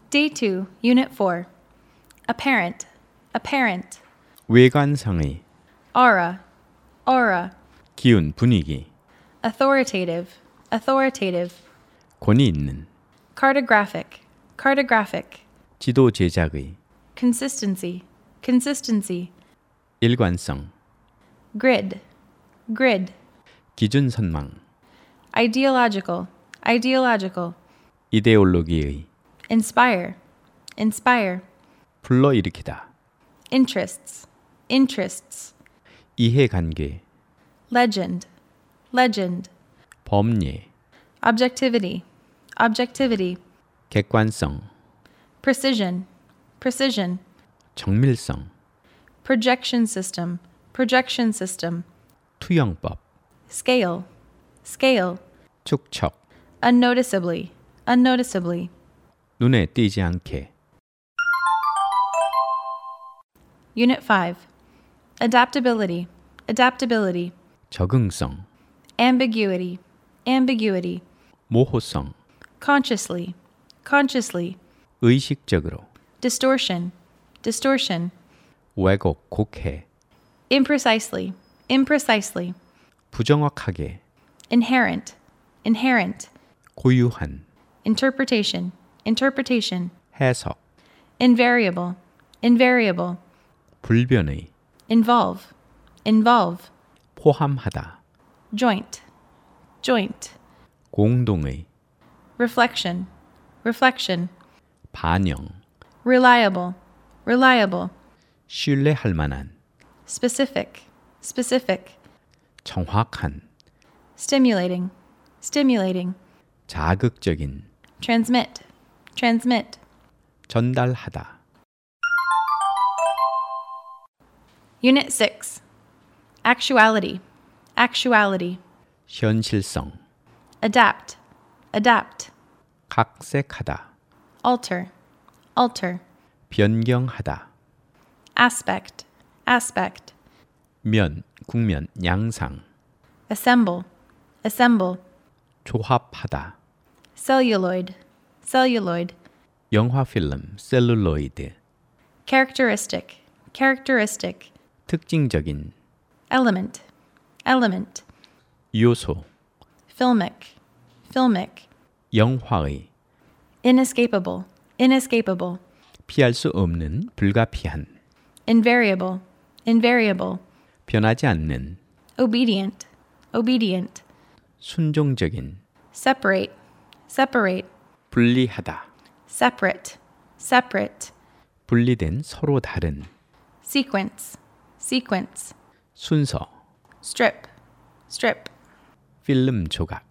Day 2, Unit 4. Apparent, apparent. 외관상의, Aura, aura. 기운, 분위기, Authoritative, authoritative. 권위 있는, Cartographic, cartographic. 지도 제작의, Consistency, consistency. 일관성, Grid, grid. 기준 선망, Ideological, ideological. 이데올로기의, Inspire, inspire. 불러일으키다, Interests, interests. 이해관계, Legend, legend. 범례, Objectivity, objectivity. 객관성, Precision, precision. 정밀성, Projection system, projection system. 투영법, Scale, scale. 축척, Unnoticeably, unnoticeably. 눈에 띄지 않게, Unit 5. Adaptability, adaptability. 적응성, Ambiguity, ambiguity. 모호성, Consciously, consciously. 의식적으로, Distortion, distortion. 왜곡, 곡해, Imprecisely, imprecisely. 부정확하게, Inherent, inherent. 고유한, Interpretation, interpretation. 해석, Invariable, invariable. 불변의, Involve, involve. 포함하다, Joint, joint. 공동의, Reflection, reflection. 반영, Reliable, reliable. 신뢰할 만한, Specific, specific. 정확한, Stimulating, stimulating. 자극적인, Transmit, transmit. 전달하다, Unit 6. Actuality, actuality. 현실성, Adapt, adapt. 각색하다, Alter, alter. 변경하다, Aspect, aspect. 면, 국면, 양상, Assemble, assemble. 조합하다, Celluloid, celluloid. 영화 필름, 셀룰로이드, Characteristic, characteristic. 특징적인, Element, element. 요소, Filmic, filmic. 영화의, Inescapable, inescapable. 피할 수 없는, 불가피한, Invariable, invariable. 변하지 않는, Obedient, obedient. 순종적인, Separate, separate. 분리하다, Separate, separate. 분리된, 서로 다른, Sequence, sequence. 순서, Strip, strip. 필름 조각,